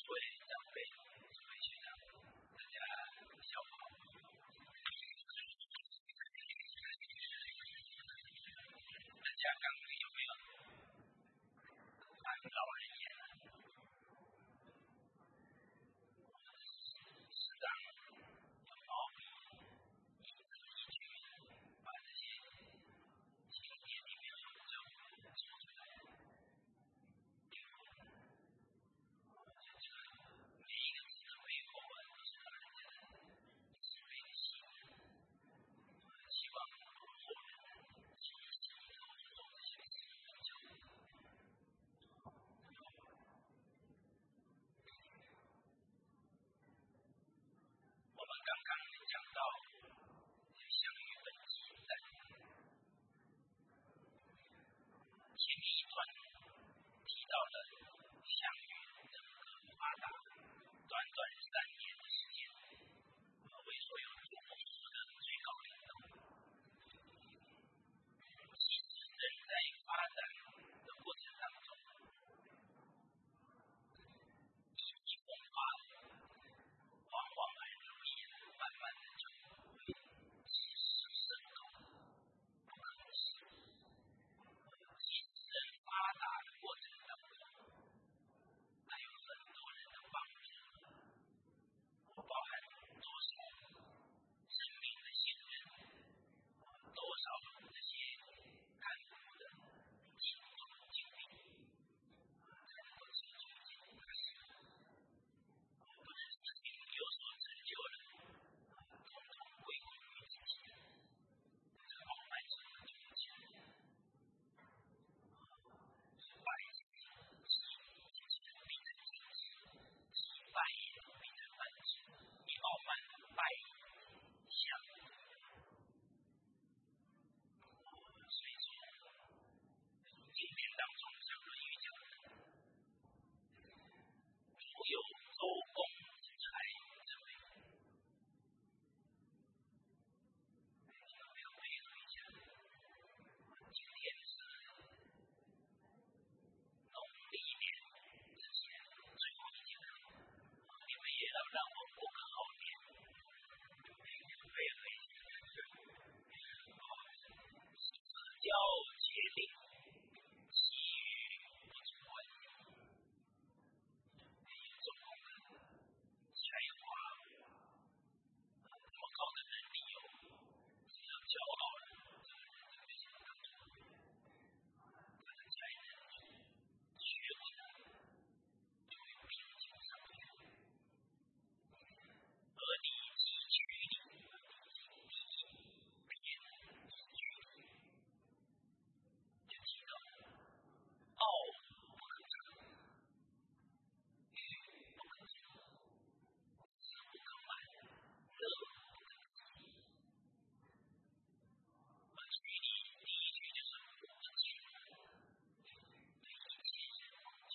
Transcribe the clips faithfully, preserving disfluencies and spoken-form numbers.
位长辈、诸位学长，大家下午好。大家刚刚有没有看老人言啊？适当有毛笔，一字一句把这些情节里面的人物说出来。每一个字的背后啊，都是老人家的慈悲的心，希望后人记忆记忆都能做这些事情。我们刚刚讲到项羽本纪在前面一段提到了项羽整个发达，短短三年的时间，为所有诸侯国的最高领导。其实人在发展的过程当中，意气风发，往往很容易慢慢的就会结识深厚，不可思议。其实人发达的过程当中，还有很多人的帮助，包含多少生命的信任，多少这些看护的尽忠尽力，才能够持续进步开始。不是事情有所成就了，统统归功于自己，这傲慢心的追求。败绩，击就是必成金子，击败也必成半子。你傲慢败相，所以说经典当中像《论语》讲的，夫有周公之才之美。听到没有？配合一下。今天是农历年之前最后一节课，你们也要让我过个好年，配合一下。四交节令，其余不足观。中国的才华，这么高的能力有，只要骄傲了，这个人就非常高。他的才能、学问就会并肩上去。而礼记取礼，礼偏礼取礼，就提到傲不可长，欲不可强，志不可满，乐不可思议。而取礼第一句就是不取，对一切人恭敬，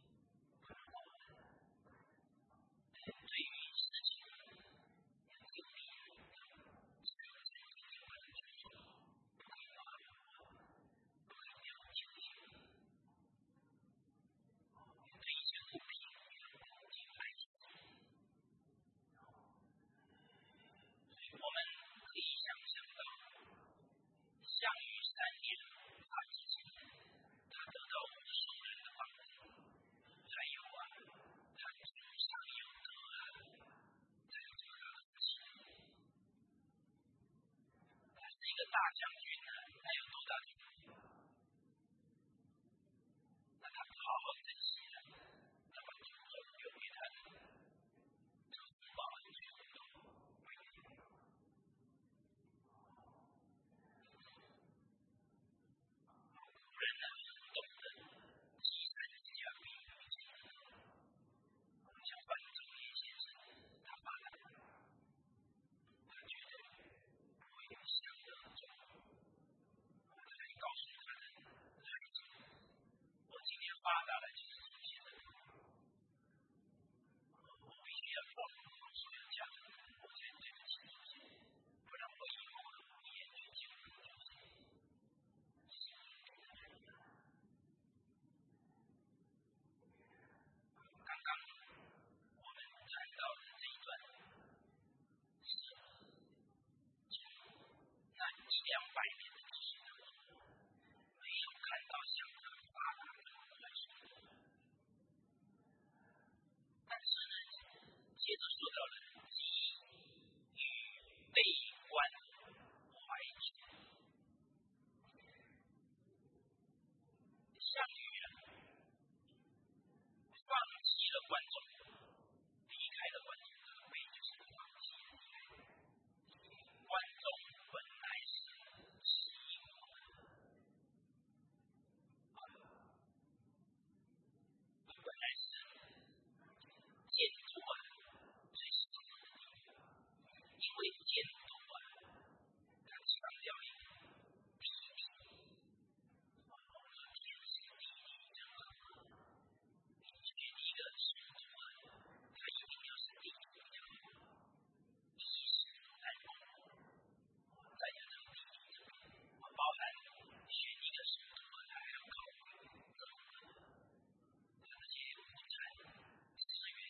对于事情要有理由的，只有真正的把它去做，不可以发表，不可以了解一些，对一些物品要恭敬爱惜。所以我们可以想象到，项羽三年发迹之前，他得到无数人的帮助，还有啊，他祖上有德啊，才有这么大的福气。他是一个大将军呢，他有多大的福气？那他不好好珍惜了，他把祖宗留给他的这个福报很最后都归给他。古人呢很懂得积善之家必有余庆，像范仲淹先生，他发达，他觉得不会有享乐中，他可以告诉他的孩子，我今天发达了就是祖先的福，我必须要报国所有家人，我才对得起祖先，不然我以后无颜去见我的祖先。刚刚众离开了观众这个悲就是放弃离开。观众本来是吸引我们，本来是监督啊最喜欢的地方，因为监督啊，他强调一个地理，我说天时地利人和。你选一个师徒啊，他一定要是地理比较好，一是在东，再有这个地理这边，包含选一个师徒啊，他还要考虑政府他这些物产资源，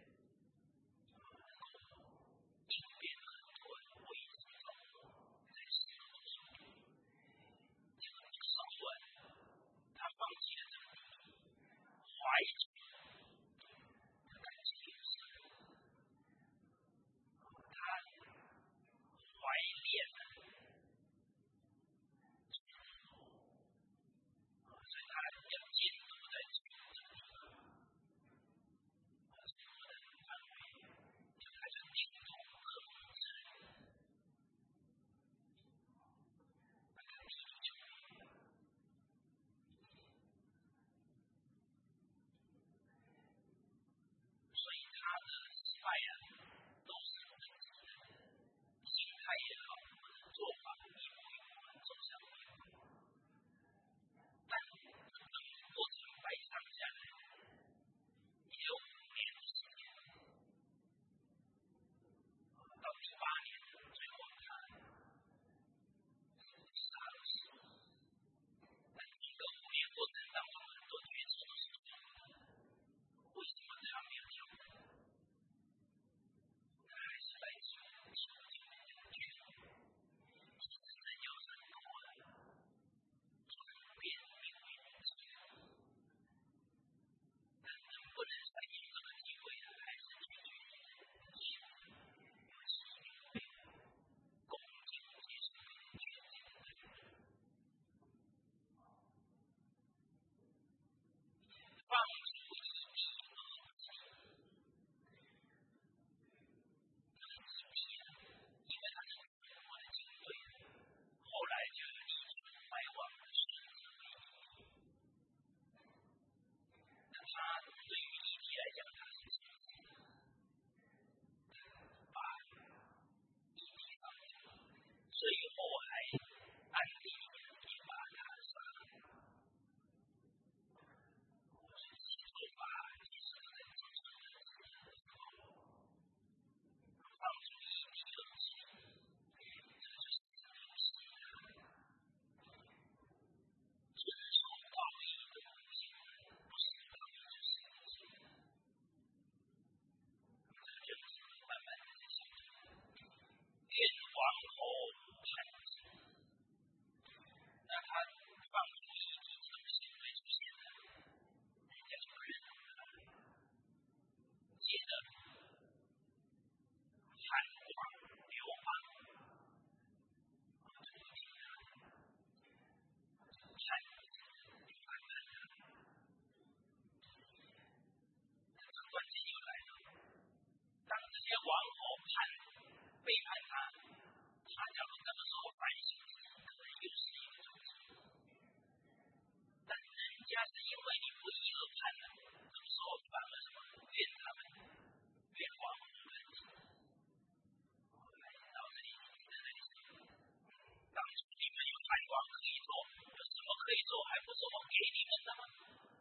应变很多危机状况，在使用的时候，这个不少啊，他放弃了这个地理，怀旧。感情有深，他怀恋了，所以他要监督在这个地方，所以我的范围就他就监督和控制那个地理球员，所以他的失败啊，都是自己的心态也好，或者做法一步一步走向成功。但这整个过程摆上下来，也有五年的时间，到第八年，最后他杀了死。但整个五年过程当中，很多决策都是错误的。为什么他没有跳舞？他还是来自于受尽的决定。其实人有很多的转变命运的机会，但能不能善用这个机会啊，还是取决于人的选择。尤其一定会恭敬接受别人权利的对待。放逐异地而起，这个异地啊，因为他是祖国的军队，后来就有力出来往的选择为异地。那他对于异地来讲，他是亲自把异地放掉，最后还暗地里也把他杀了。所以这些做法其实在自身的时候，放逐异地而起，这就是自由心啊，遵守道义的路线，不是道义就是人性。这个就是慢慢的在形成。愿王侯叛晋，那他放逐异地这种行为出现了，人家就不认同他了。接着，汉王刘邦就不听他，叛晋就反叛他。这个关键又来了，当这些王侯叛背叛他，他假如这个时候反省自己，可能又是一个种子。但人家是因为你不义而叛了，这个时候反而什么怨他们，怨王侯叛晋。到这里你听在这里说，当初你们有汉王可以做，有什么可以做，还不是我给你们的吗？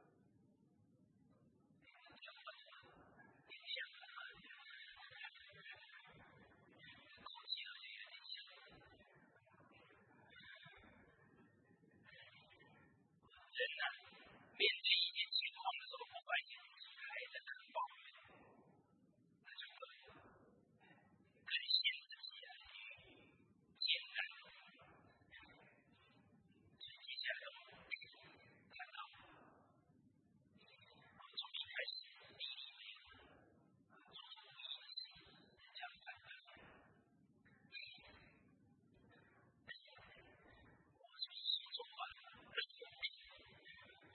有点像啊，口气好像有点像。人呐、面对一件情况的时候，不发现自己还在那抱怨，那就更更显自己啊艰难。所以接下来我们看到，从一开始地理没有，做出无意的事，人家反对。我说一种啊，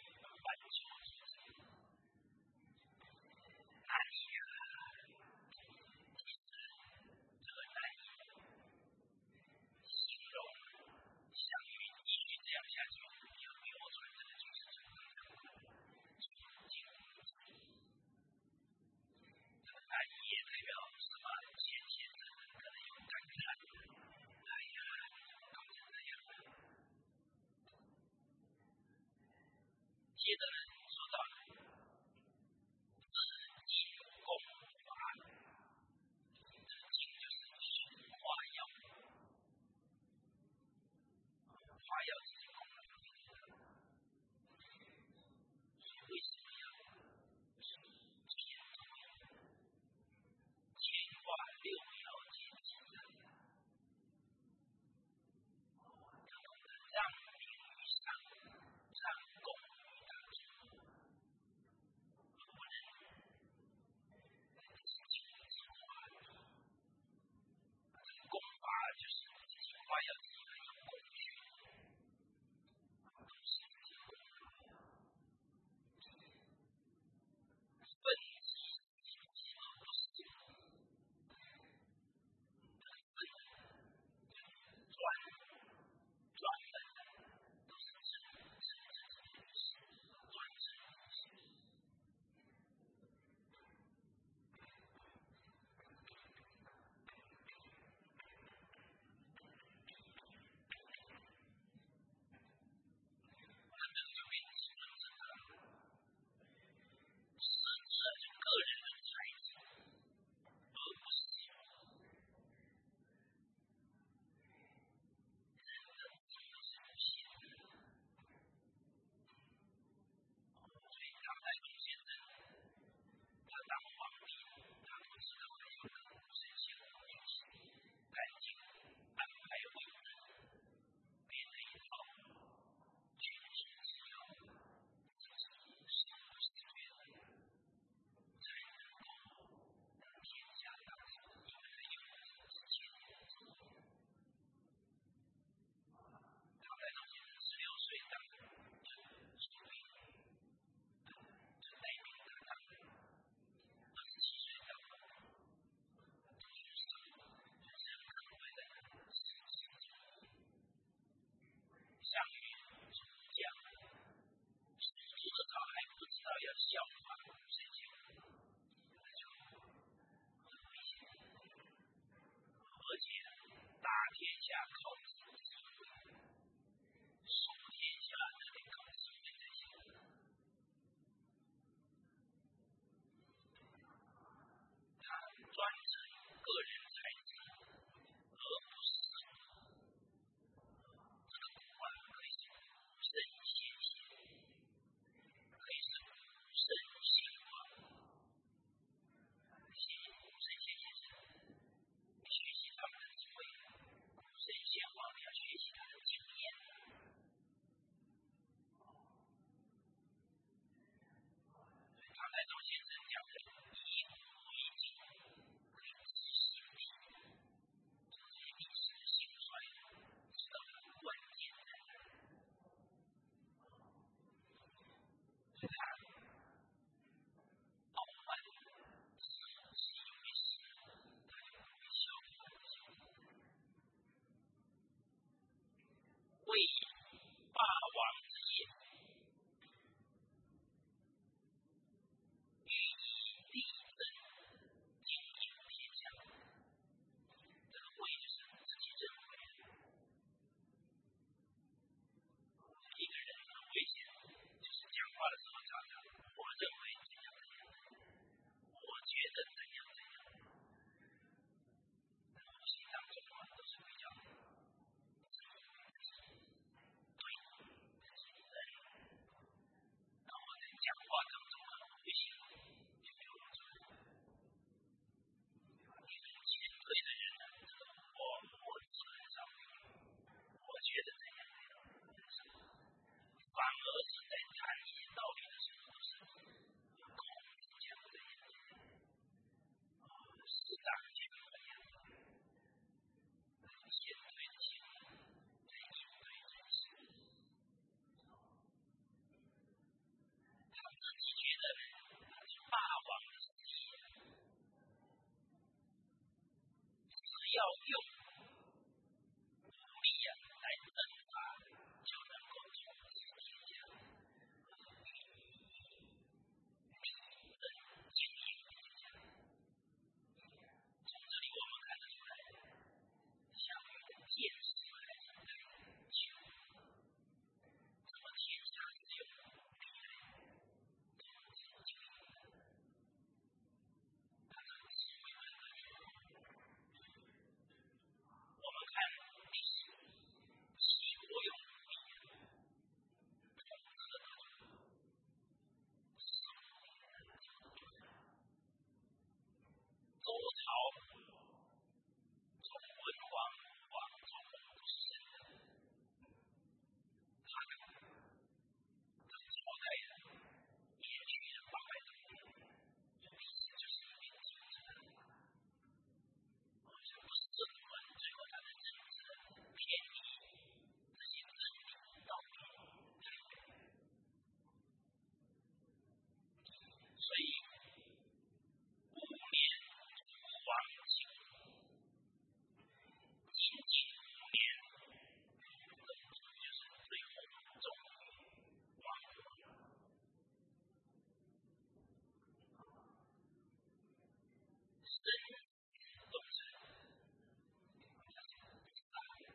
动词，它是大的，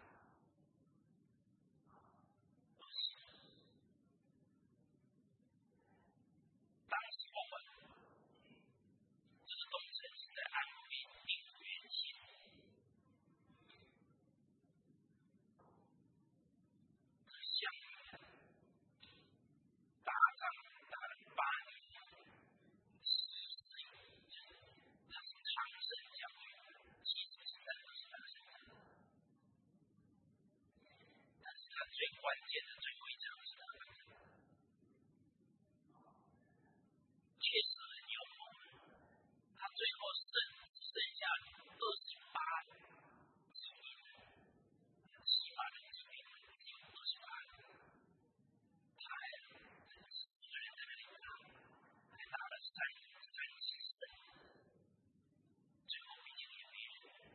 当时我们这个动词是在暗喻并原形。项羽打仗打了八年，十四亿，他是常胜将军，其实是战斗是常胜将军，但是他最关键的最后一场是他打的，确实很幽默。他最后剩只剩下二十八骑兵，骑马的骑兵只有二十八个。他还一个人在那里打，还打了三三七胜，最后比较有利。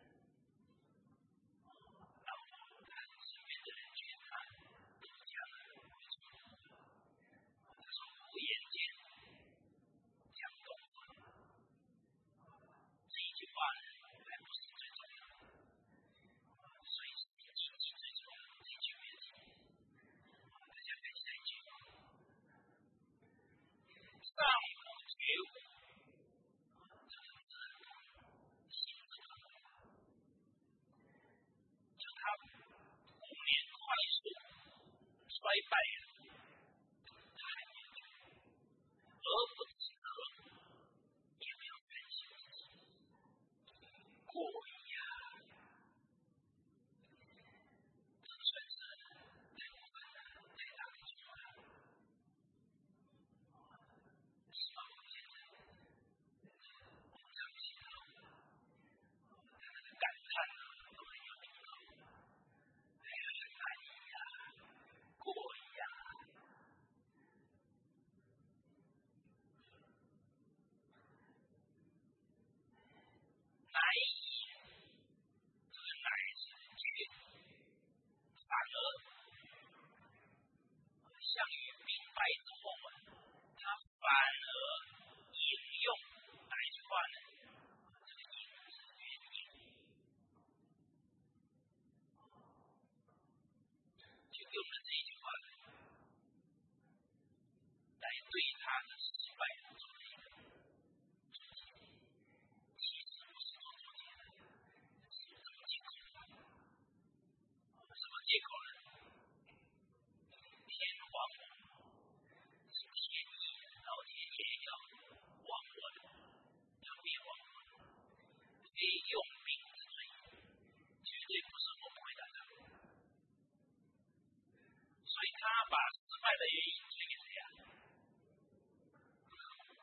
然后他身边的人劝他投降了，他说无眼见将动法，这一句话呢还不是最重要的，所以是经济最重要的这一句原题。大家看下一句。上古绝武，这个字形字旁，就他五年快速衰败了，他还没有而不止渴，也没有担心自己过于呀，这算是太过分了，太大的一句话。希望我现在我们常听到他那个感叹啊，都很有理由。哎呀，难以呀，过于呀。难以，这个乃是绝，反而项羽兵败之后啊，他反而引用哪一句话呢？这个引是原引，就用了这一句话来对他的失败做了一个总结。其实不是做总结的，是有这个借口。什么借口呢？天皇是天意，老天爷要亡我的，要灭亡我的，非用兵之罪，绝对不是我不会打仗。所以他把失败的原因推给谁啊？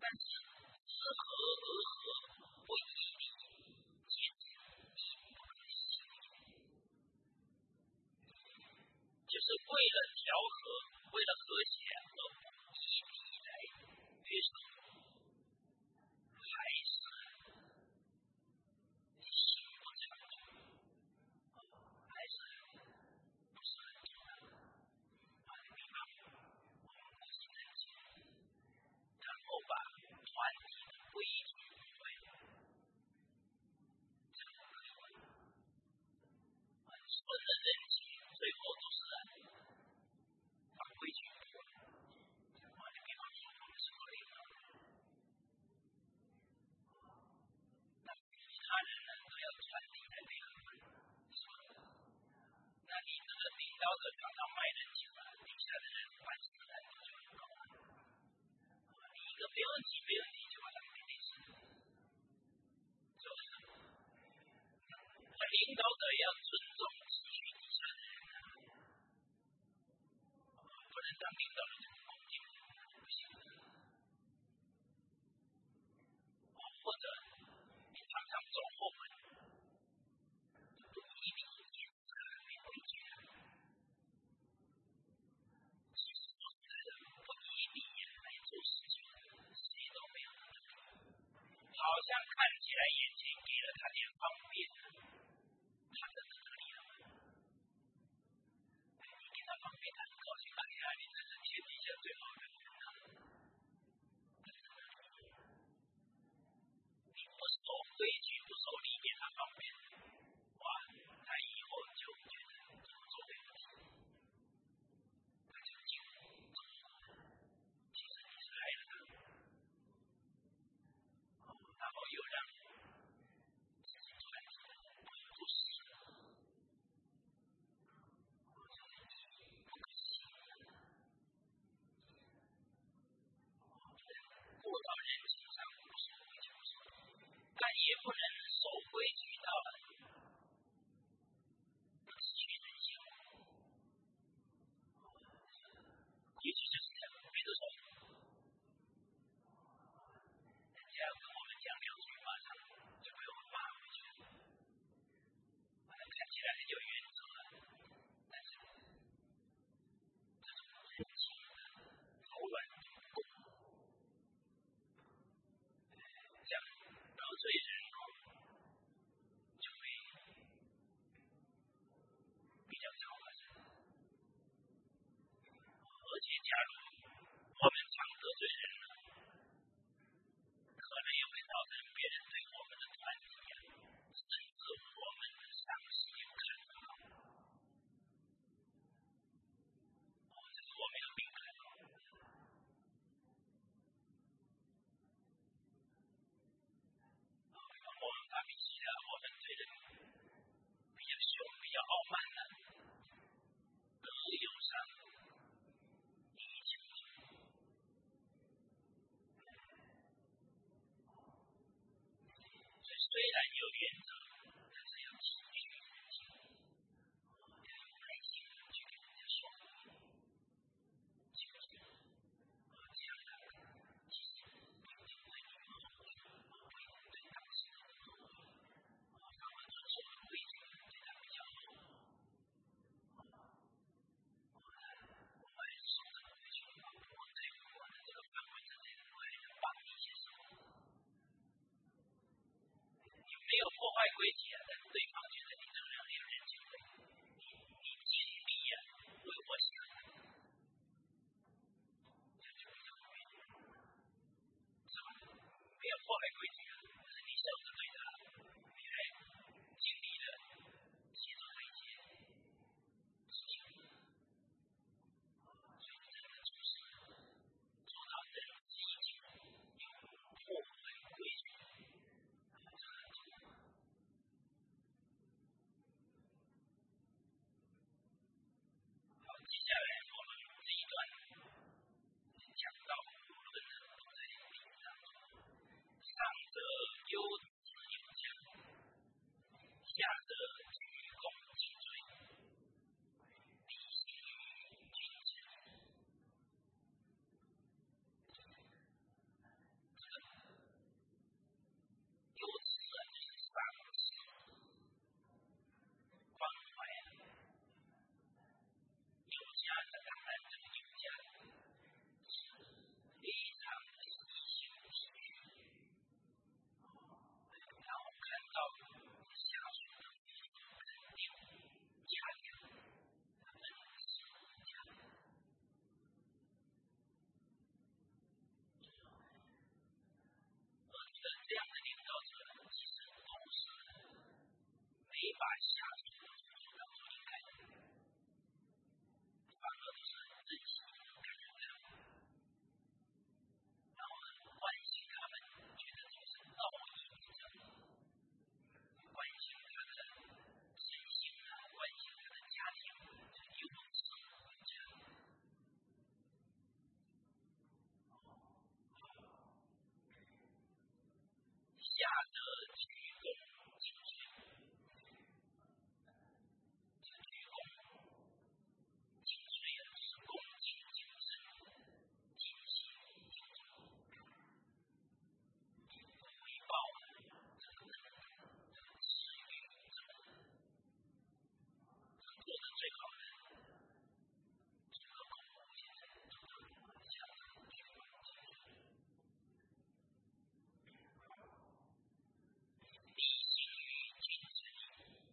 是知和而和，不以礼，皆知亦不可行。就是为了调和，为了和谐而不以礼来约束，还是行不长久，还是不是很重要。啊，你比方我们国庆日节，然后把团体的规矩误会，这样可以吗？啊，顺着人情，最后都是把规矩误会。啊，你比方说我们是合理的，那其他人呢都要传递才配合，是吧？那你这个领导者常常卖人情啊，底下的人办事态度就很高。你一个没问题，没问题就把它给定死，是不是？领导者也要尊重体恤底下的人，不能当领导人就不恭敬，不行。或者你常常走后门，不以礼节是很没规矩的。其实说实在的，不以礼来做事情，谁都没有那么多。好像看起来眼前给了他点方便，他真的得力了吗？你给他方便，他很高兴。哎呀，你真是天底下最好的人啊！你不守规矩，不守礼，给他方便，哇，他以后就觉得怎么做对不起，他就进入其实你是害了他，然后又让自己团体不是不可行，过到人情上不守规矩，但也不能守规矩到了失去人性。规矩就是这样，比如说人家跟我们讲两句，马上就被我们骂回去，看起来很有原则，但是这种人情的柔软度不够，这样得罪人就会比较少发生。而且假如我们常得罪人了，可能也会造成别人对我们的团体啊，甚至我们的上司有看法。哦，这是我没有明白。我们发脾气了，我们对人比较凶，比较傲慢的，德有伤，礼求存。所以虽然有原则，但是要体恤人情，要有耐心去跟人家说话，求求这样的其实并不对你有好处，不一定对当事人有好处。他们遵守的规矩对他比较好。我们还是守这个规矩，我在我的这个范围之内，我还能帮你些什么？你没有破坏规矩啊，但对方觉得你这个人很有人情味，你你尽力啊为我想，这就比较好一点，是吧？没有破坏规矩啊，但是你笑着对他，你还尽力的协助他一些事情，所以真的就是做到人之以情，又破坏规矩，这很重要。 把下属都是做到不应该的，反而都是自己感觉良好，然后呢，关心他们，觉得这是道义之争，关心他的身心啊，关心他的家庭，有志无成。下得鞠躬尽瘁，这鞠躬尽瘁啊，就是恭敬谨慎，尽心尽力，回报啊，这个能这个给予者，能做的最好的，这个公公先生做到下得鞠躬尽瘁。立行于君之义，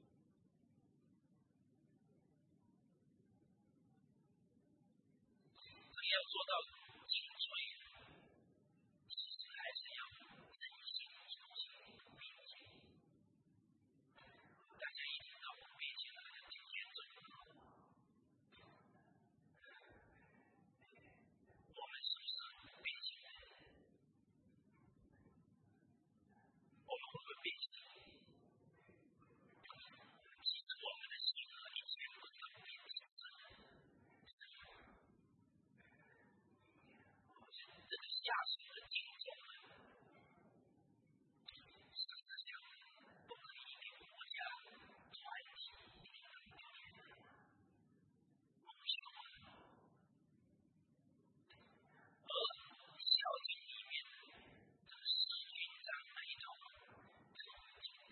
这要做到尽瘁，其实还是要真心诚心并且，大家一听到不变心了就挺严重。我们是不是不变心？我们会不会变心？其实我们的心和以前不能变心的。这个下属的敬重啊，实质上不可以给国家传递蒙羞啊。而孝敬里面这个弑君长那一套，这个经历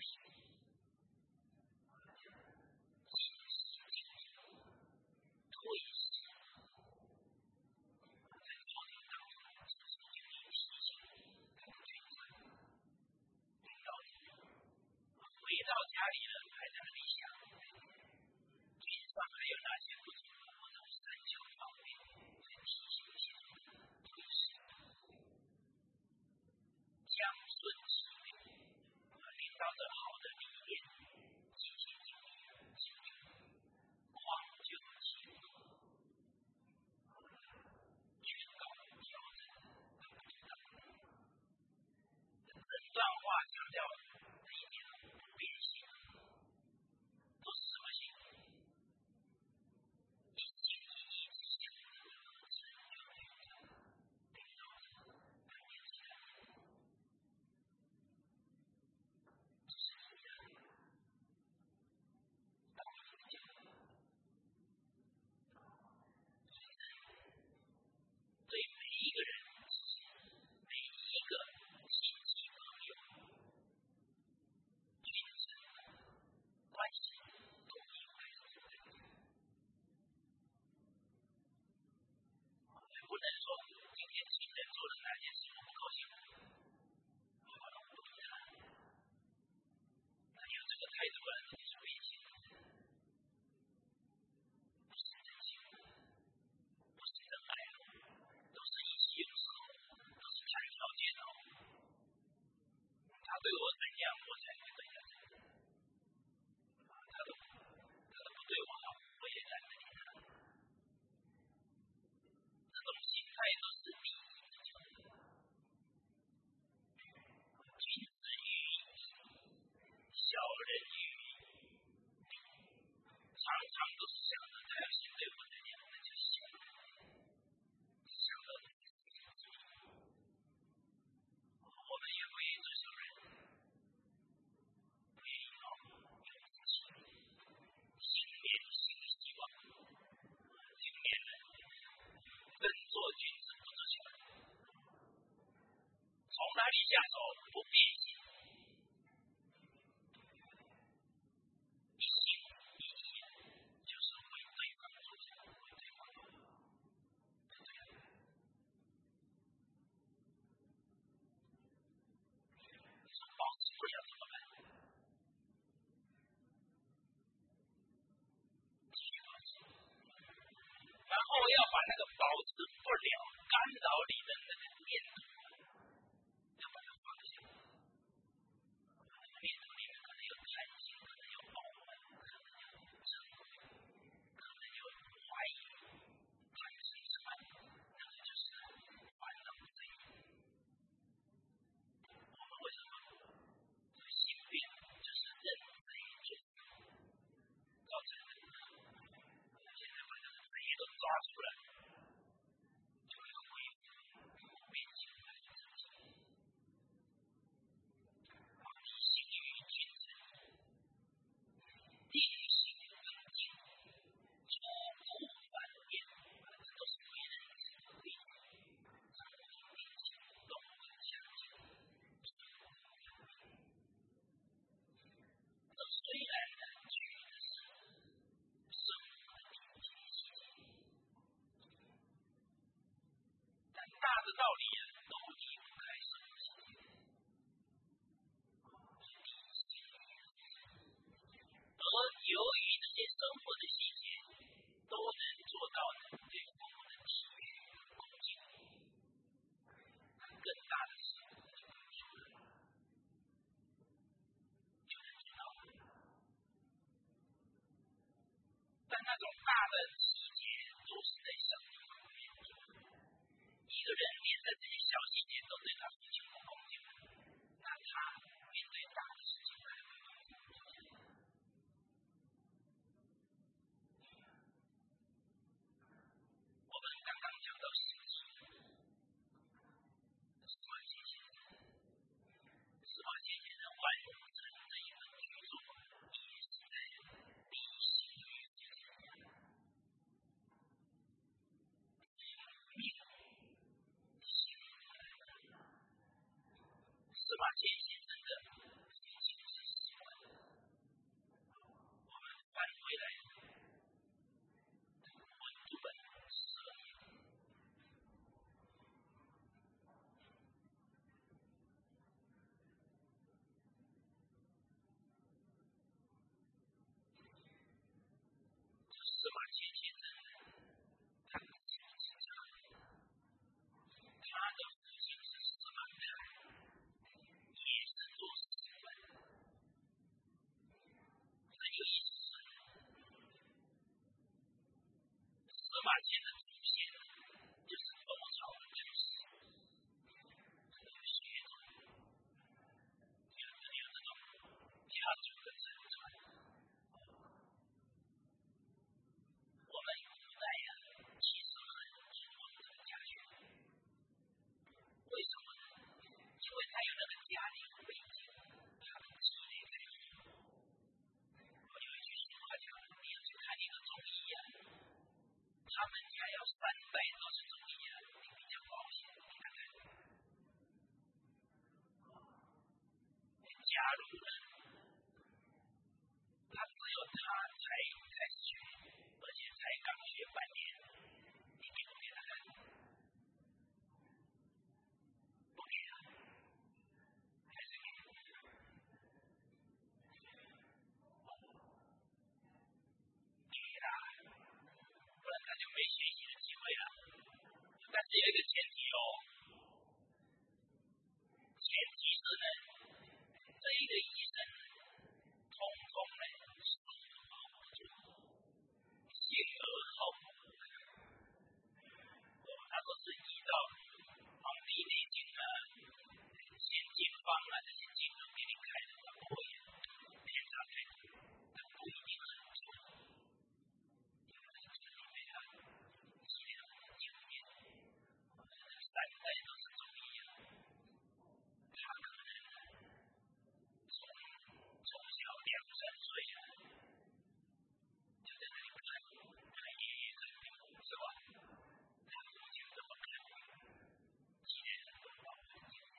尽心尽力，退息在朝廷当中，这是就以提醒他的君子领导你，回到家里了还在那里想，君上还有哪些不足，我都三求方便，来提醒一些退息。将顺其位，领导着好的理念，尽心尽力，尽力匡救其国，劝告调整他不知道。整段话强调这一点不变心，都是什么心？一心一意之想着治疗军长，领导者他年轻人，这是你的道义的讲。对每一个人，每一个亲戚朋友、君子关系都应该是这样。不能说今天亲人做了哪件事我不高兴，好了，我不理他。那有这个态度啊，那就是变心，不是真心，不是真爱，都是意气用事，都是谈条件哦。他对我怎样，我才会怎样。他都他都不对我好，我也懒得理他。这种心态都是利益之求。君子喻义，小人喻利，常常都是想着他要先对我怎样，那就行了。想到自己的利益，我们也会做小人，不愿意哦，有志气，新年新希望，今年呢，更做君子不做小人。从哪里下手不变心？一心一意就是为对方着想，为对方好，是这样。你说保持不了怎么办？继续保持，然后要把那个保持不了干扰你的那个念头，要把它放下。念头里面可能有贪心，可能有傲慢， 道理啊，都离不开手机。而由于这些生活的细节都能做到对父母的体恤恭敬，更大的是就能知道，但那种大的细节都是在上帝旁边做的。一个人连在这些小细节都对他父亲不恭敬，那他面对大的事情还会如何？我们刚刚讲到星期司马迁先生，司马迁先生完成这一本巨作，也是在立心于世界上，命心司马迁先生的父亲是习惯，我们翻回来文读本十二页。司马迁先生他的父亲是他的父亲是司马太，也是做史官。很有意思，司马迁的祖先就是周朝的军师，很有血统，就是有这种家族的承传。我们古代呀、啊，其实很注重这个家学，为什么呢？因为他有那个家庭背景，他的积累在里面。我有一句俗话讲，你要去看一个中医呀、啊，他们家要三代都是中医啊，你比较保险。你看看，假如呢，他只有他才开始学，而且才刚学半年，你给不给他看？不给啊，还是给？给啦，不然他就没学习的机会了。但是有一个前提哦，前提是呢，这一个医生通通呢是幸而后补。他说是依照《黄帝内经》啊、先经方啊这些经都给你开的，他不会偏差太多，他不一定很错，因为这个里面啊积累了经验，三代都是中医啊，他可能从从小两三岁啊，就在那里看看爷爷看病，是吧？他父亲怎么看病，积累很多宝贵经验。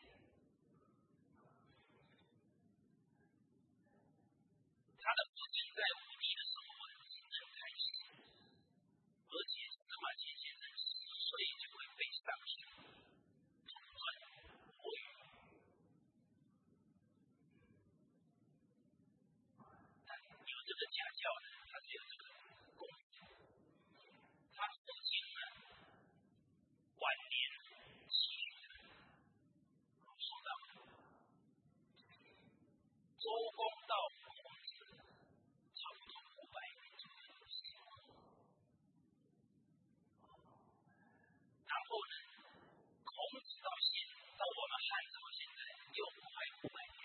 他的父亲在武帝的时候啊，经任太师，而且司马迁先生十岁就会背尚书、通传、国语。有这个家教呢，他是有这个功夫。他父亲呢，晚年气虚的，说到周公到孔子，差不多五百年左右的时间。然后呢，孔子到现到我们汉朝现在又快五百年，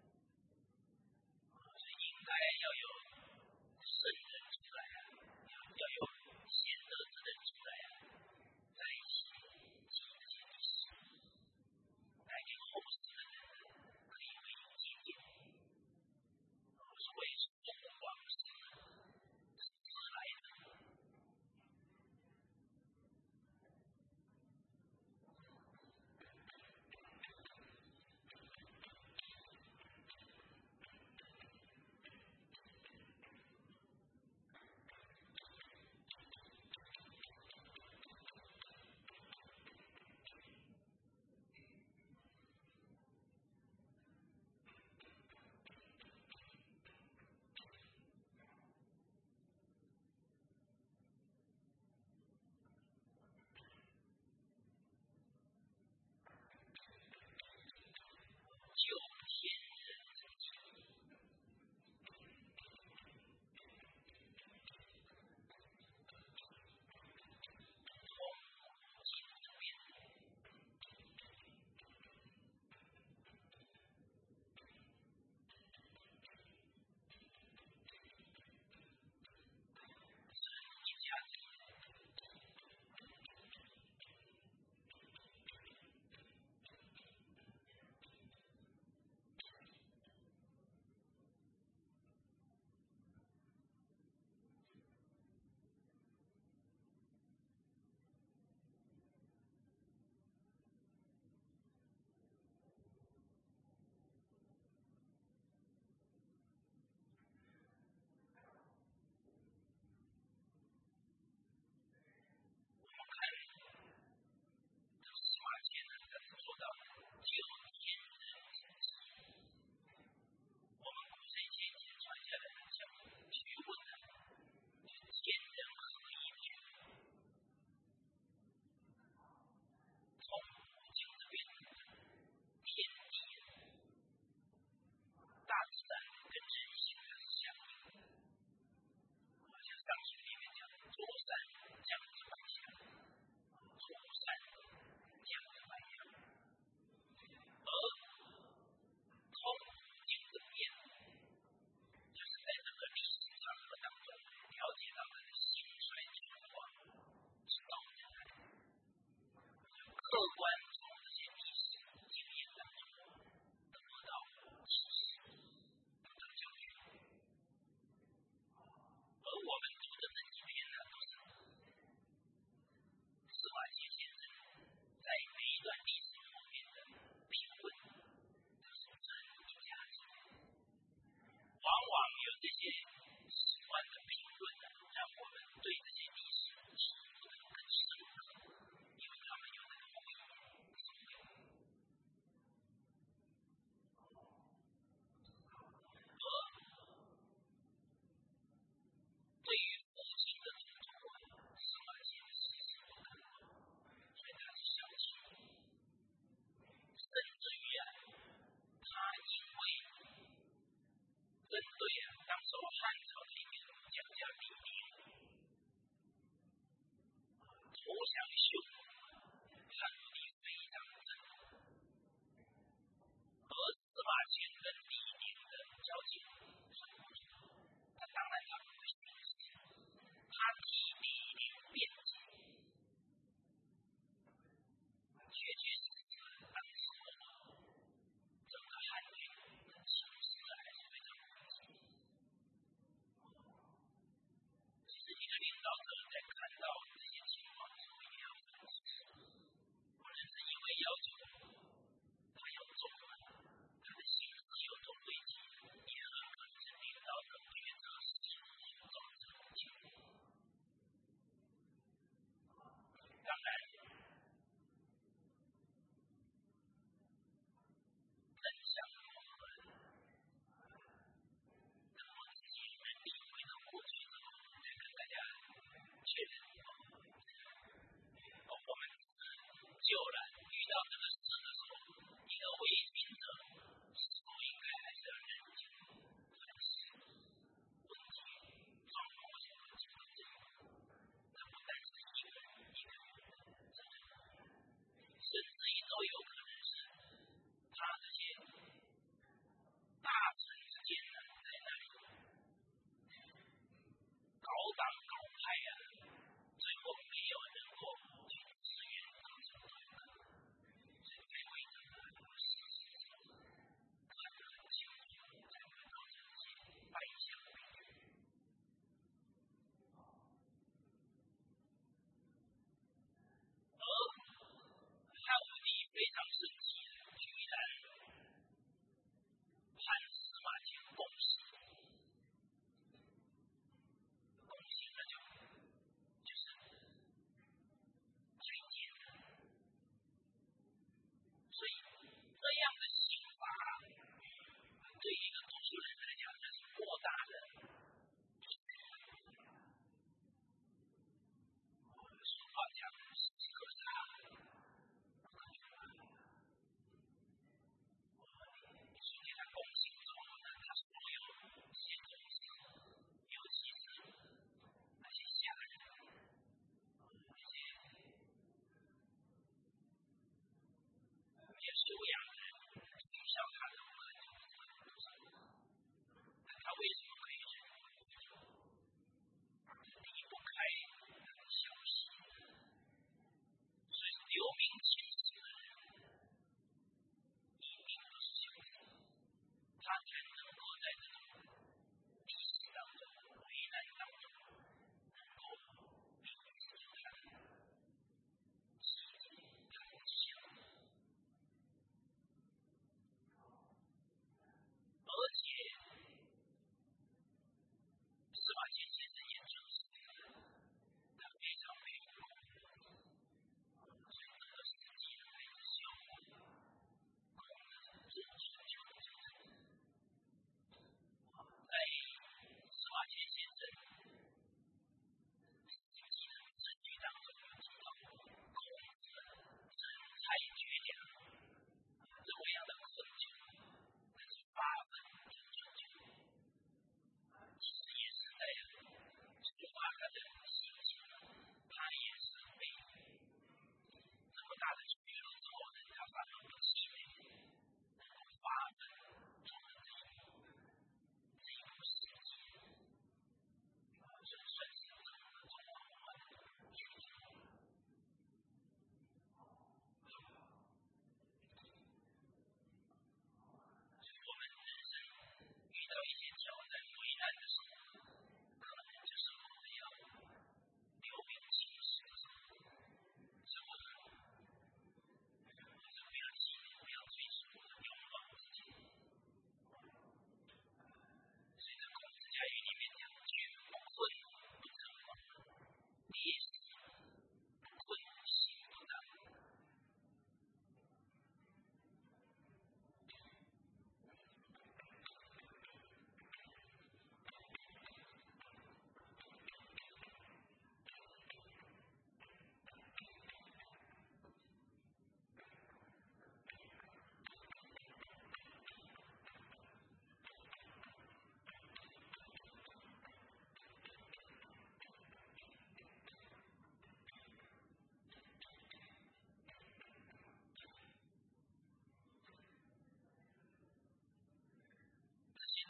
所以应该要有圣人出来啊，要要有贤德之人出来啊，来写记这些历史，来给后世的人可以为有借鉴。所谓宋王是迟来的，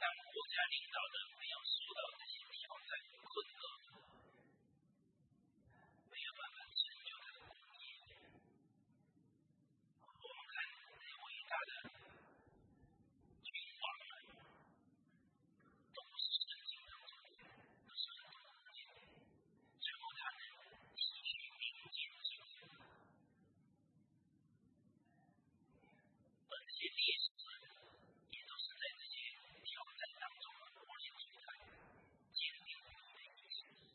国家领导人没有受到这些挑战困厄，没有办法成就他的功业。我们看这些伟大的君王们，都是圣经当中都是很多的经典，最后他们继续民间经营，而这些烈士也都是在这些挑战当中磨练出他坚定不移的意志。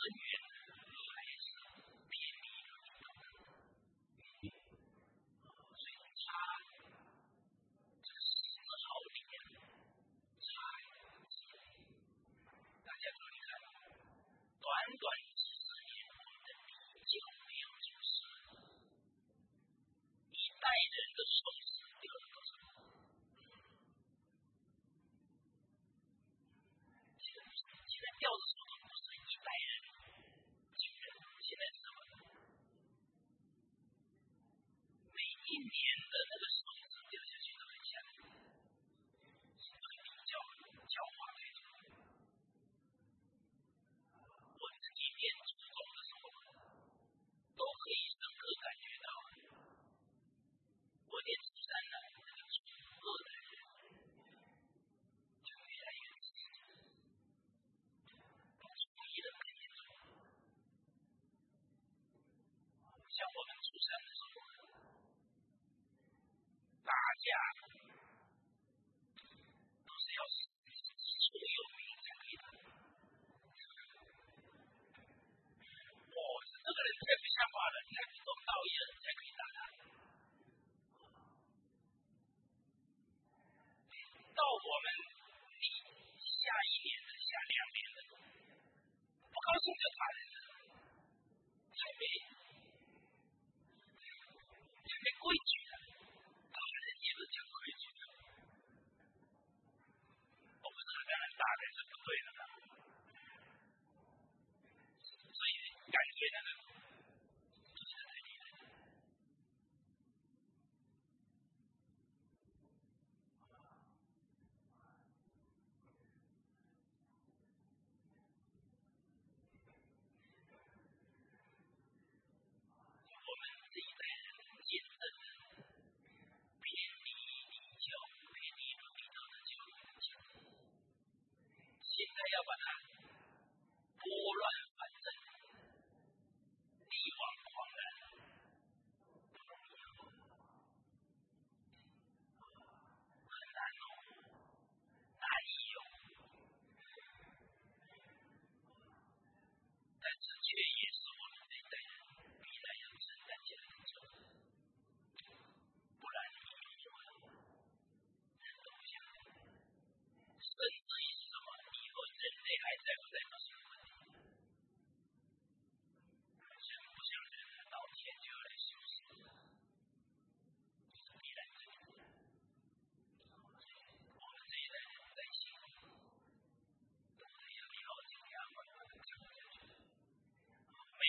源还是偏离了宇宙的原因。所以差这个十号里面差几大家注意看，短短几十年我们的比较没有出事，一代人的手指掉了多少？现在掉的时候不是一代人几人，现在是什么？每一年的那个手指掉下去都很吓人，这个比较狡猾来着。我自己念初中的时候，都可以深刻感觉到，我念初三了，那个初二的人就越来越自私，到初一的更严重。像我们初三的时候，打架都是要基础有名才可以打。哦，这个人太不像话了，太不懂道义了，才可以打他。到我们离下一年的、下两年的，不高兴就打人了，太没太没规矩了。打人也是讲规矩的，我不是当然打人是不对的了。所以感觉那个就是在这里。我们这一代人见证了偏离礼教、偏离伦理道德教育的经历，现在要把它拨乱反正、力挽狂澜，不容易啊，很难哦，难以哦。但是却也是我们这一代人必然要承担起来的责任，不然以后人都不想，甚至于是什么？以后人类还在不在都是个问题。人不像人，老天就要来修饰，这是必然之理。我们这一代人在心里，真的要咬紧牙关把它扛下去。每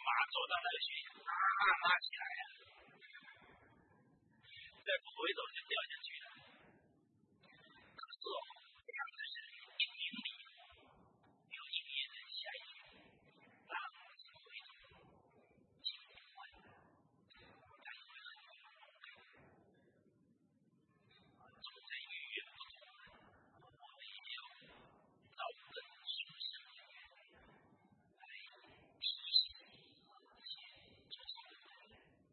走到那个悬崖，啊拉起来呀、啊，再不回头就掉下去了。可是哦，这样子是一年里有一年的下雨，浪子回头，尽不完，但会很痛苦。走在语言不同，我们也要找更舒适的语言来提醒这些做错的人。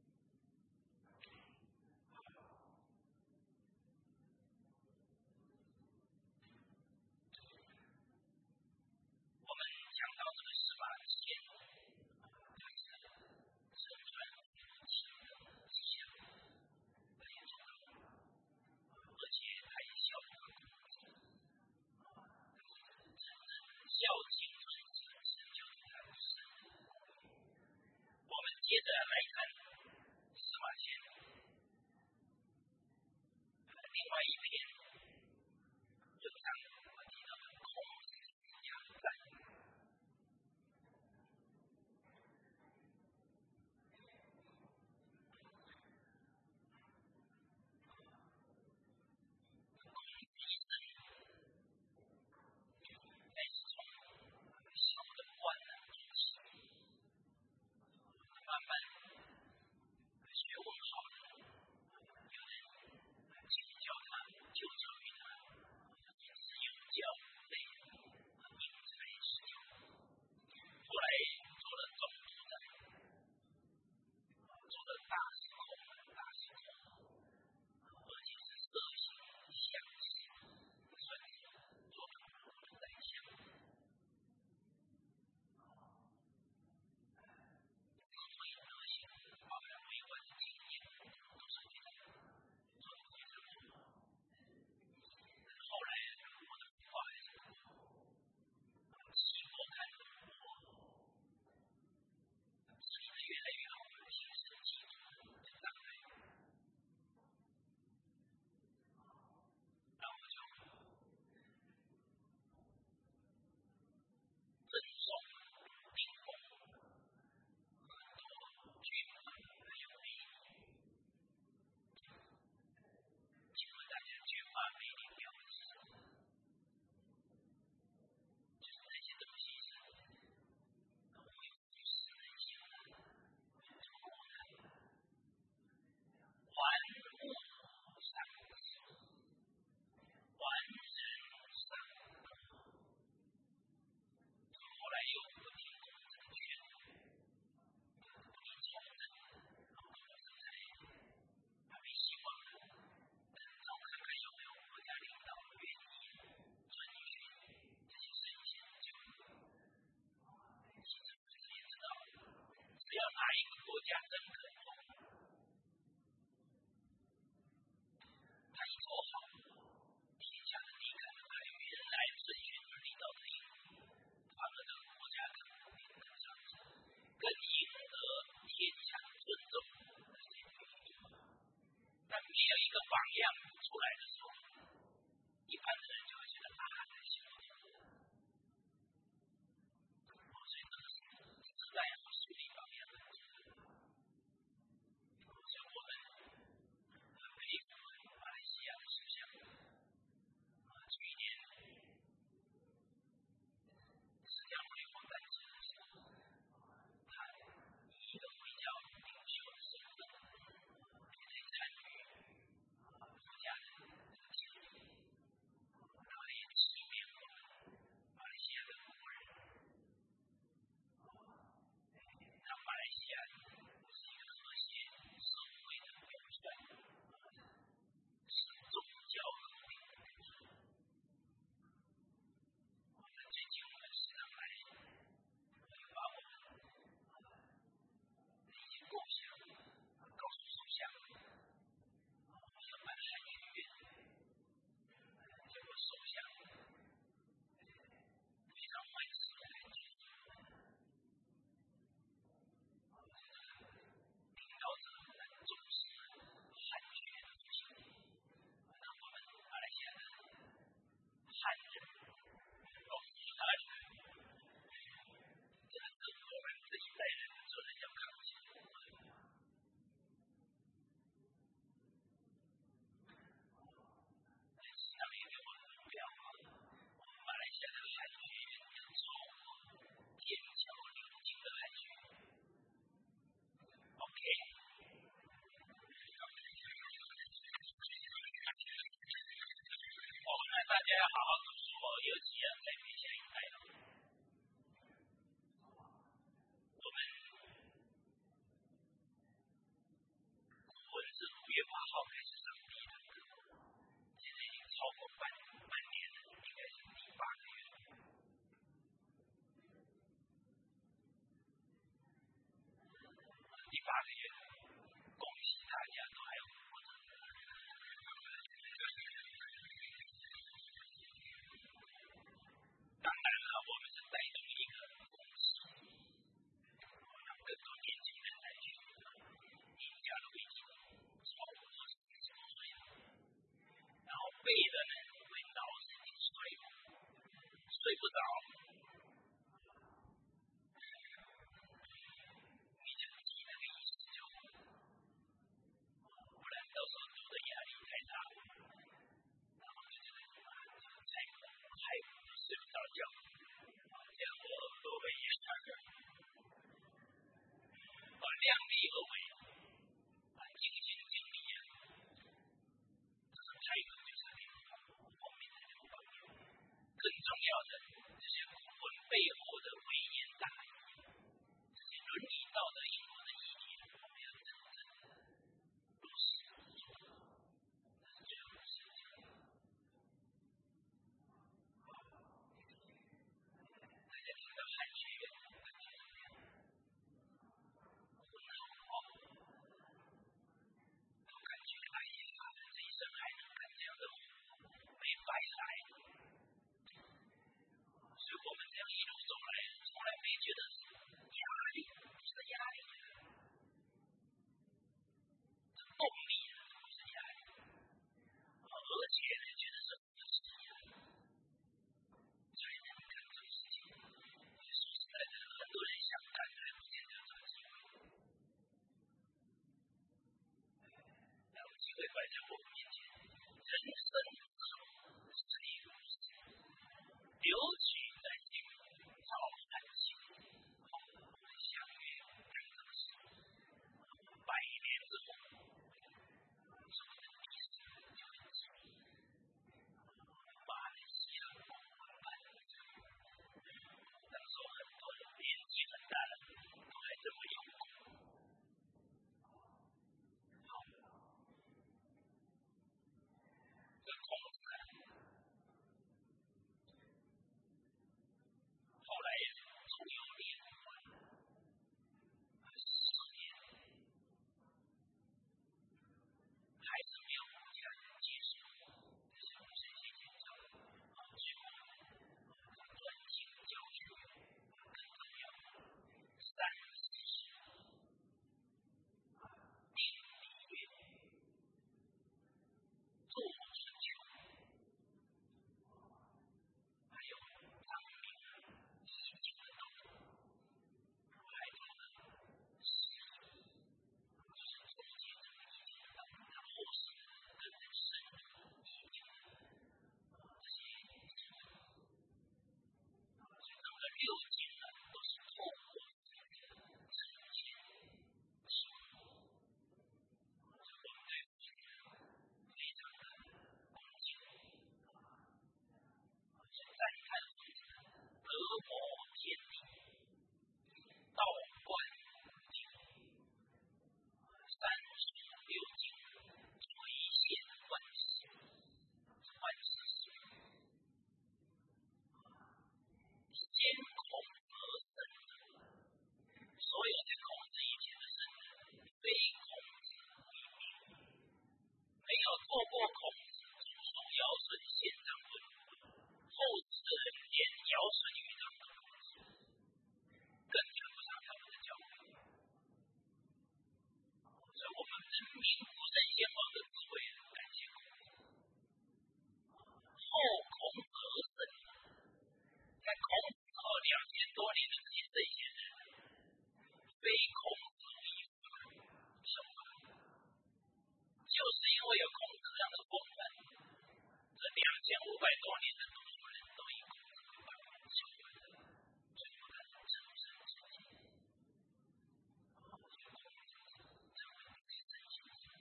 我们讲到这个司马迁，他是身传父亲的迹象，他也做到了，而且他也效忠了孔子，真正孝敬尊子是教给他的事。我们接着来看司马迁另外一篇文章，我提到的孔子养战。开始从小的官呢做起，慢慢学问好了，有人请教他，就教于他，也是有教无类，因材施教。后来做了总督长，做了大司空，大司空，而且是色行相似，算是做了宰相。智慧德行，包含为官的经验，都是非常做得非常好。后来我的话还是齐国看着我治理的越来越好，形势基础就上来，然后就赠送丁奉很多骏马还有美女。请问大家骏马美女标的是什么？就是那些东西是会腐蚀人心的，透过的玩物丧志，玩人丧德。后来又不听孔子的劝，不听从的，孔子才还没希望了，等找看看有没有国家领导愿意准许这些圣贤就其实孔子也知道，只要哪一个国家真肯做，他一做好，天下的地看到他原来顺选而立到的英雄，他们的国家更稳定、更长久，更赢得天下的尊重，那是一个英雄。但没有一个榜样出来的时候，一般的人就会觉得啊，这行不通。所以这个是时代要树立榜样很重要。 这些古文背后的微言大义，这些伦理道德因果的议题，我们要真正的落实做到，这是最后的事情。大家听到汉学院感觉怎么样？浑厚哦，都感觉哎呀，这一生还能干这样的活，没白来。所以我们这样一路走来，从来没觉得是压力，不是压力，是动力，不是压力。而且呢，觉得是福气。所以呢，你看这个事情，说实在的，很多人想干，还不见得有这个机会。有机会摆在我们面前，人生自如，是一如是。留取在心，早安心，后会相约，该怎么行？百年之后，所谓的历史就会记录。马来西亚共和办那时候很多人年纪很大了，都还这么有功。好，这孔子啊，后来终有年华，四年还是没有国家接受，这是五岁前前教的。最后专心教学，更重要，三思定礼乐，做春秋，还有张明易经的道理，还有呢诗意，就是总结这个易经的道理，然后是更深入易经的这些意思。所以整个六经呢，都是透过自己的真切体悟，所以我们对父亲非常的恭敬，是赞叹父亲德谋天地，道观五经，三书六经，垂现万世，万世是先孔而圣者，所有在孔子以前的圣人，非孔子为名，没有透过孔子祖叔尧舜宪章论，后世的人连尧舜禹汤都不及，更谈不上他们的教诲。所以我们人民古圣先王的智慧，感谢孔子。后孔而圣，在孔子之后两千多年的这些圣贤人，非孔子为父，什么？就是因为有孔子这样的风范，这两千五百多年的读书人都以孔子为范本修为的，所以我们看成圣之境。所以孔子成为这些圣贤之一。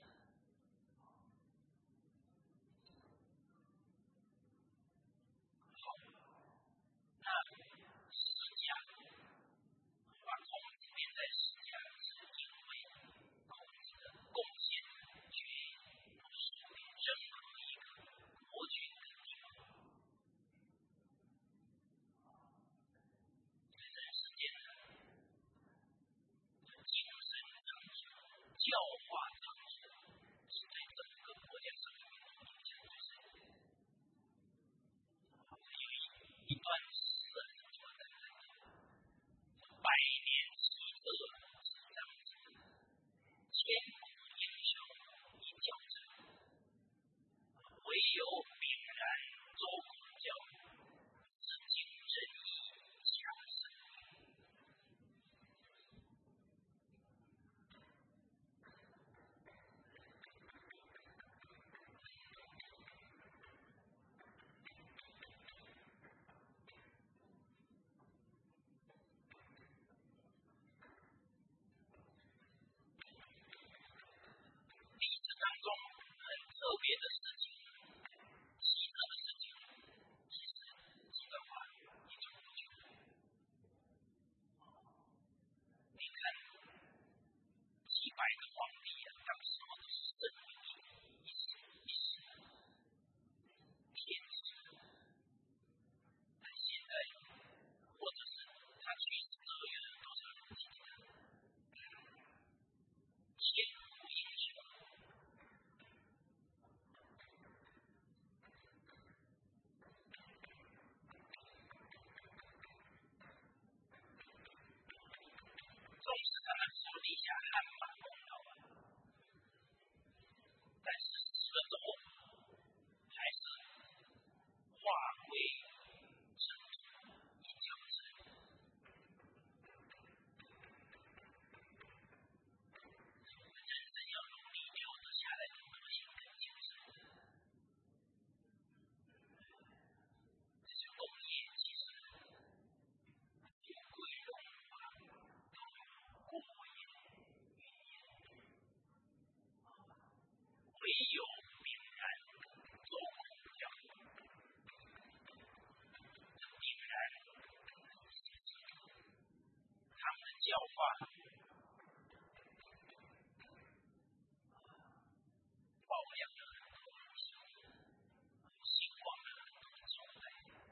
好，那释迦教化爆量的东西，兴旺了朝代，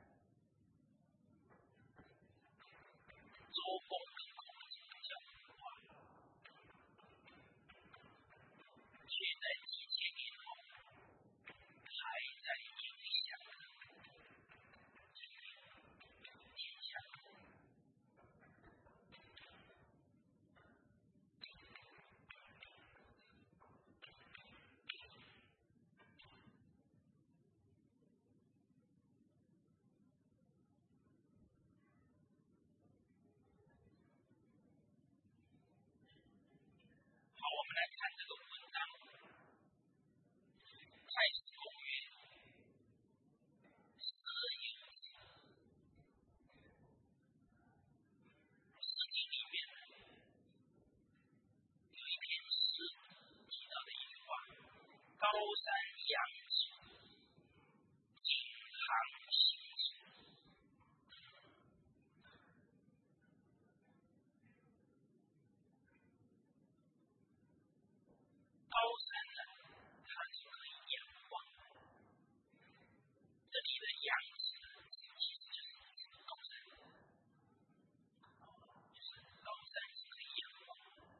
周公跟孔子的教化，却在几千年后还在影响天下。好，我们来看这个文章。太史公曰：诗有诗经里面有一篇诗提到的一句话：高山仰止，景行行止。高山呢，它是可以仰望。这里的仰止其实就是指高山，就是高山是可以仰望。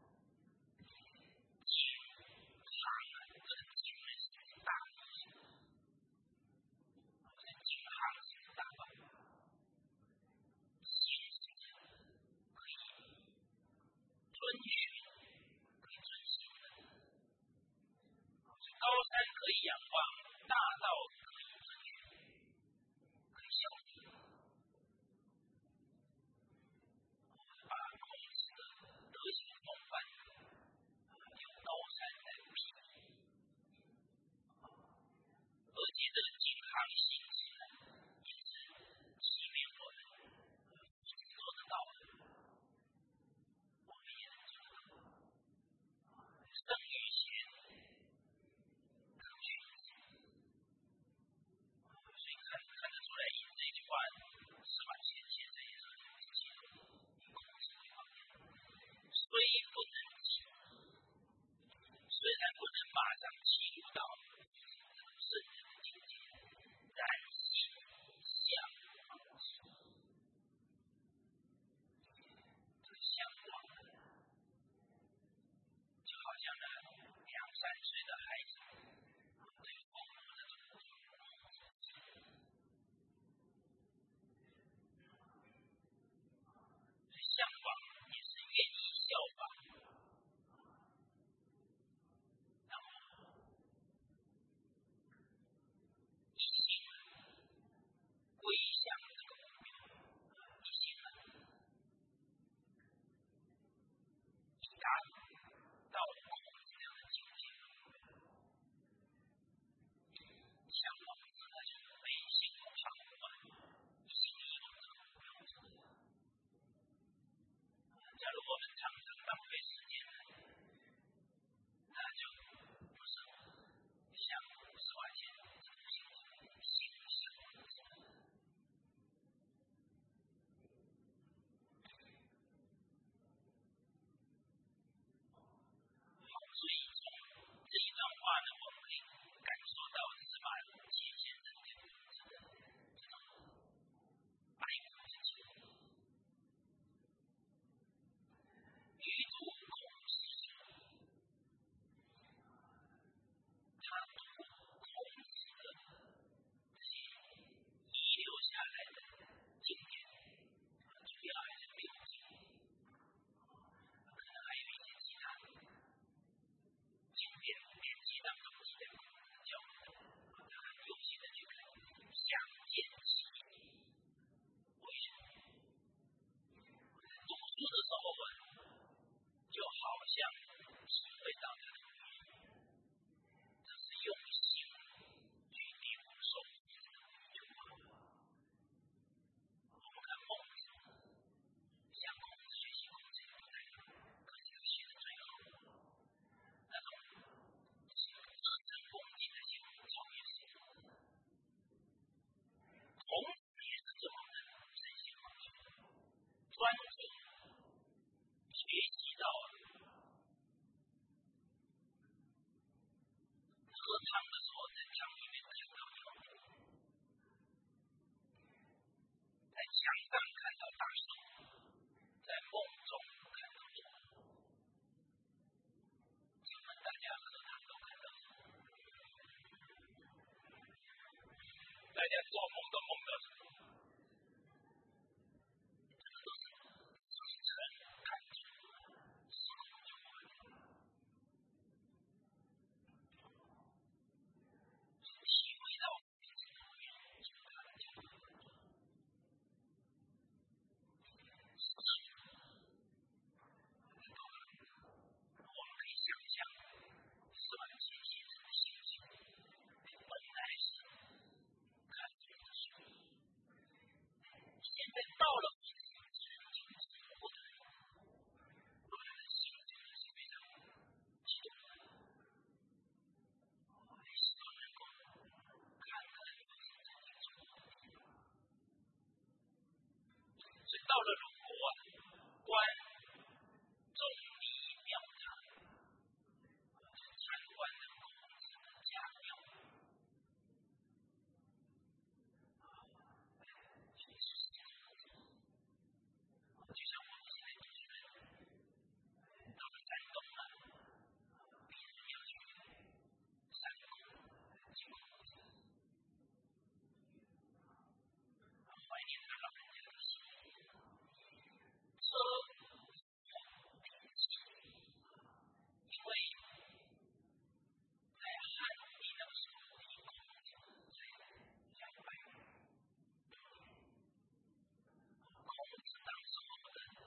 景行啊，这个景呢是大地，景行是大道，行是可以遵循、可以遵循的。高山可以仰望，大道可以遵循，可以效仿。把孔子的德行风范用高山来比喻，而且这个景行行止呢，也是前面我们一直做得到的，我们也能做得到。生于贤，可取之。所以看看得出来，这句话司马迁先生也是很仔细的孔子这方面，虽不能及，虽然不能马上进入到圣人的境界，但心向往之。这个向往就好像呢，两三岁的孩子对父母的这种向往也是愿意效仿家做梦都梦到什么？这个都是自身感觉，系统就完了。体会到自己的原因，就他的角度。是，我们可以想象，四万七千这个星星，本来是看水的水，现在到了我们自己的境界，或者我们的心情是非常激动的，我们希望能够看看自己的境界。所以到了鲁国关中离庙堂，参观了孔子的家庙。就像我们现在读书人到了山东了，必须要去山东进孔子，很怀念他老人家的心。车因为在汉地那个时候离孔子才两百。孔子当时候的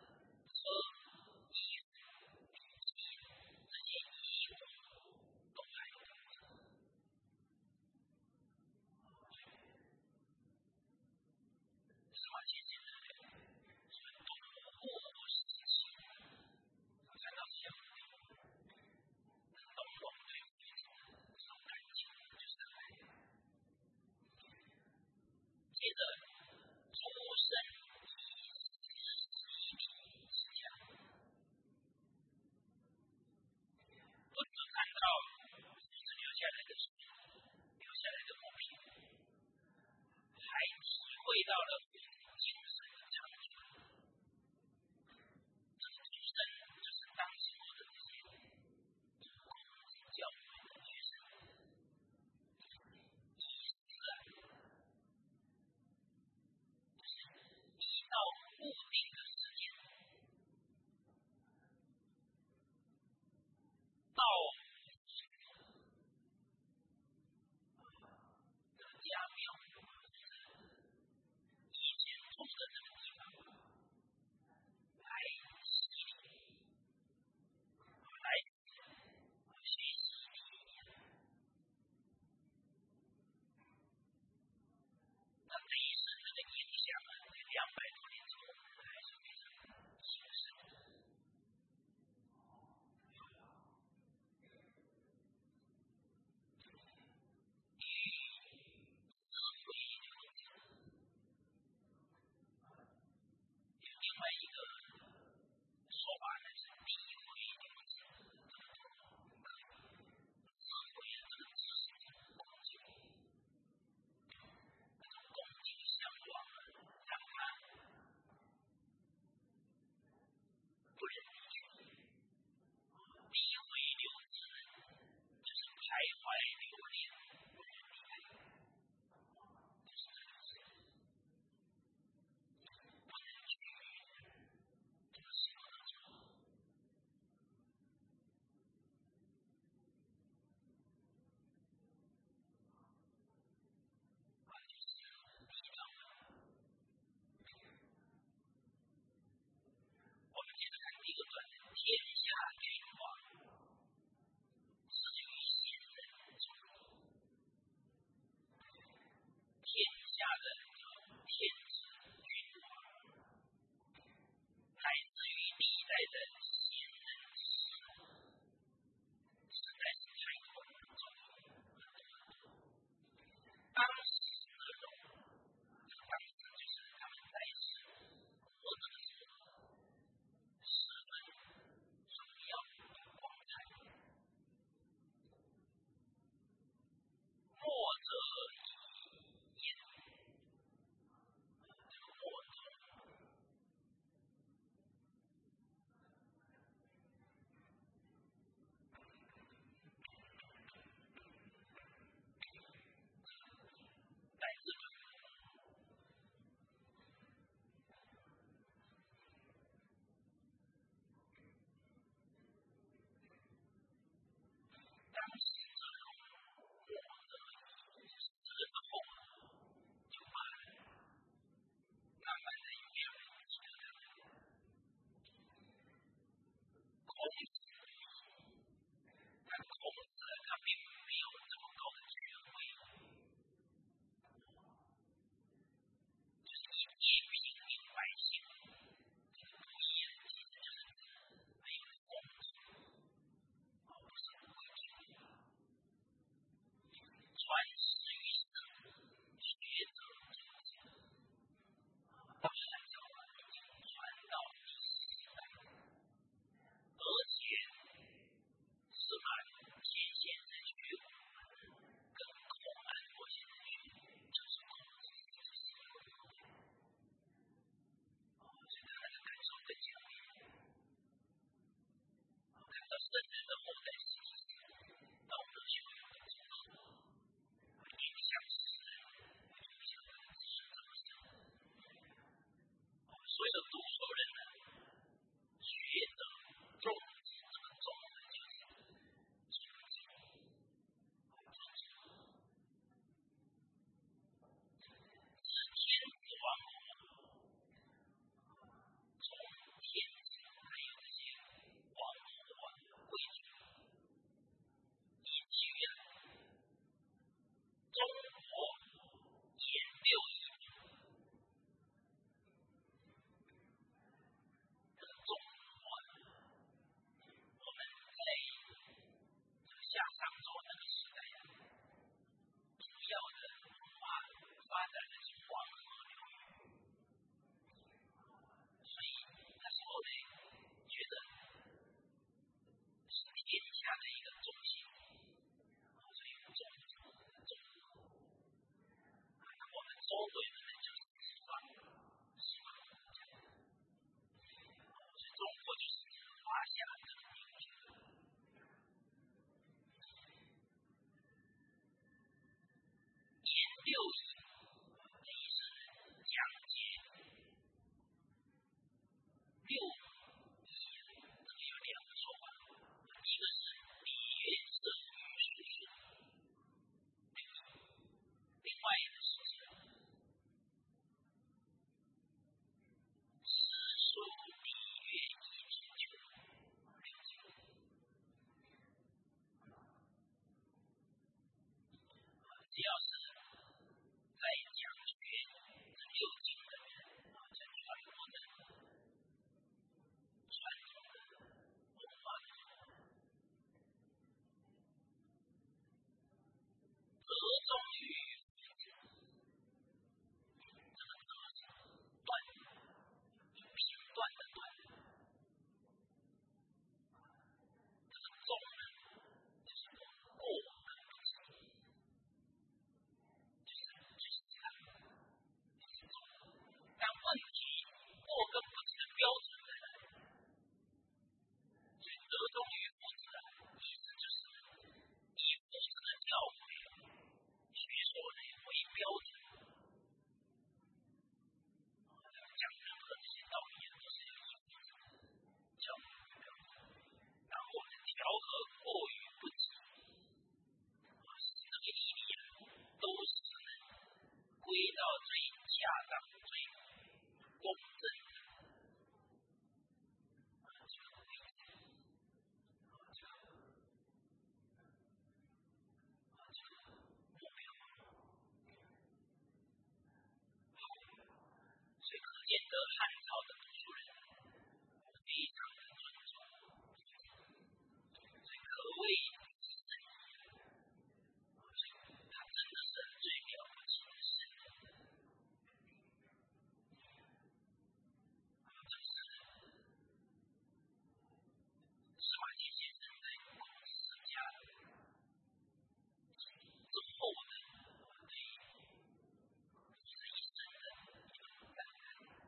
子，但孔子他并没有这么高的权威，就是以一平民百姓，这个不义人其实就是指没有宗族，而不是贵族。传始于圣，学者众之。大汉朝已经传到第十代，而且司马迁先生学跟孔安国先生学就是孔子自己写的，所以他那个感受更强烈。看到圣人的后代史记道德修养的总和，影响世人，影响他的子孙怎么想。所以说读书人呢，学者众子，这个众呢就是尊敬，尊敬。知天子王母，从天子还有这些王母啊、贵族，以至于啊，中国言六艺，这个中国啊，我们在夏商周那个时代啊，主要的文化发展的是黄河流域，所以那时候呢，觉得是天下的一个中心，所以中中我们周围的呢就是西方，西方国家，所以中国就是华夏这个民族。言六艺，这意思呢，讲解六艺，这个有两个说法，一个是礼乐射御书数六艺，另外一个是诗书礼乐易经九六经。只要是在讲学这六经的人，这传统的传统的文化的折中于这个折是断，评断的断，这个中呢就是过跟不及，就是就是这样，就是中。但问题过跟不及的标准在哪里？所以折中于夫子啊，意思就是以夫子的教诲、学说呢为标准，讲任何这些道理啊，都是要以夫子的教诲为标准。然后呢，调和过于不及，使这个义理啊，都是呢归到最恰当、最公正的这个位置，这个这个目标。所以可见得汉朝的读书人非常的尊重，所以可谓至圣矣。所以他真的是最了不起的圣人。这是司马迁先生在孔子之家之后的对孔子一生的一种感慨。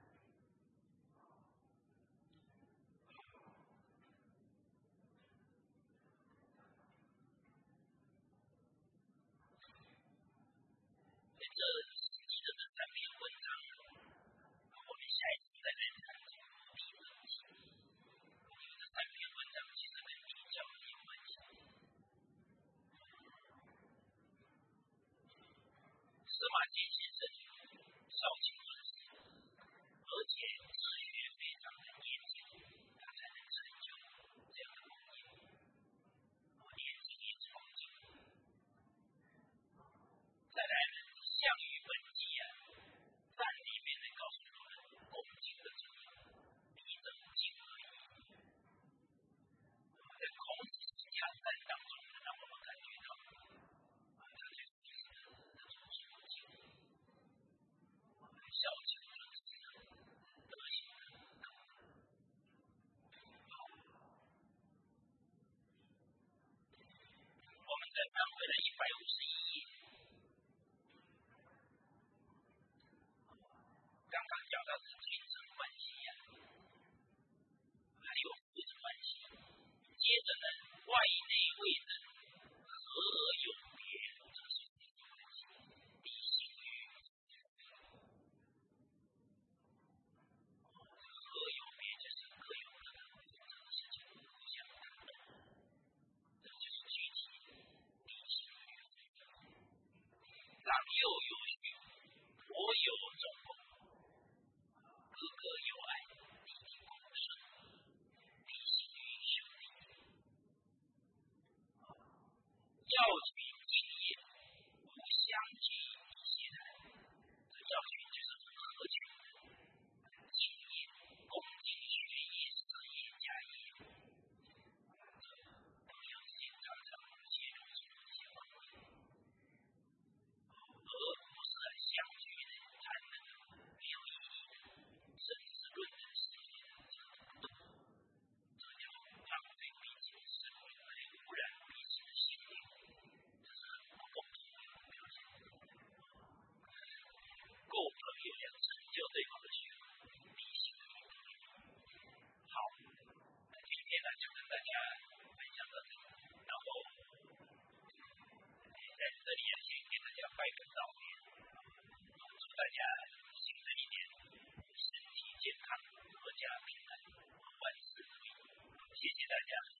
在这实际的这三篇文章，我们下一次再来谈这个地问题，因为这三篇文章其实跟地教也有关系。司马迁先生少情论事，而且自学非常的严谨，他才能成就这样的分享到这里，然后在这里也先给大家拜个早年，祝大家新的一年身体健康，阖家平安，万事如意，谢谢大家。